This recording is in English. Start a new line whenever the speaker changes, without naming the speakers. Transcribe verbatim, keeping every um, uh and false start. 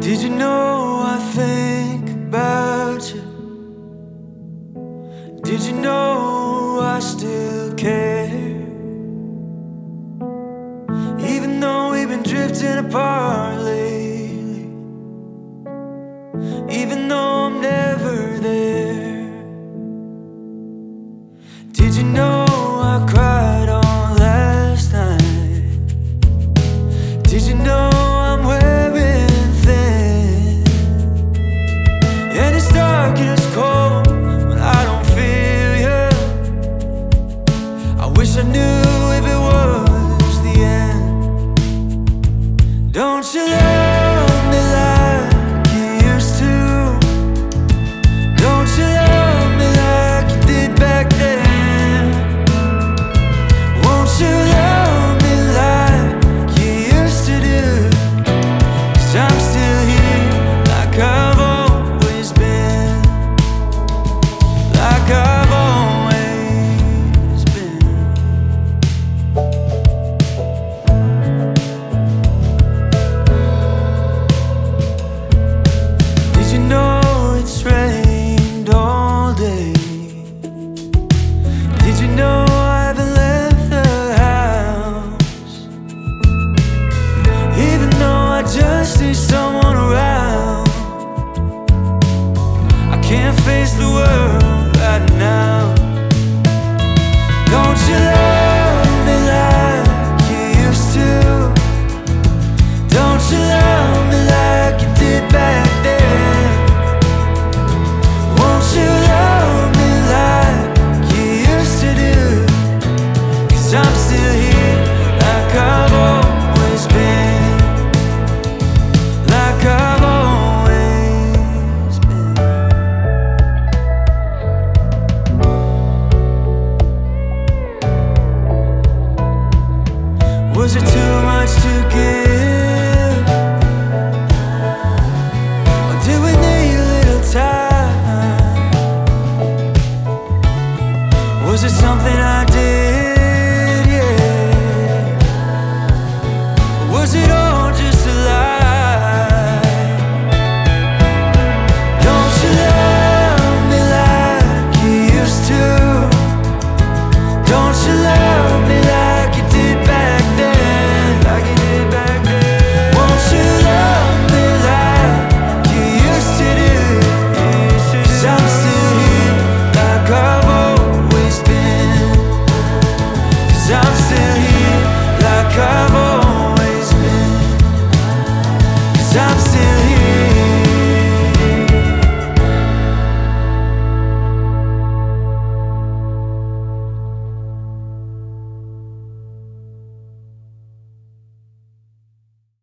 Did you know I think about you? Did you know I still care? Even though we've been drifting apart lately, even though I'm never there. Did you know I cried on last night? Did you know I'm wearing thin? And it's dark and it's cold when I don't feel you. I wish I knew if it was the end. Don't you love me like you used to? Don't you love me like you did back then? Won't you love me like you used to do? 'Cause I'm still here like I've always been, like I've always been. Did you know it's rained all day? Did you know I haven't left the house? Even though I just need someone around, I can't face the world right now. Don't you love me like you used to? Don't you love me like you did back then? Won't you love me like you used to do? 'Cause I'm still here like I've always been, like I've always been. Was it too much to give? Or did we need a little time? Was it something I did?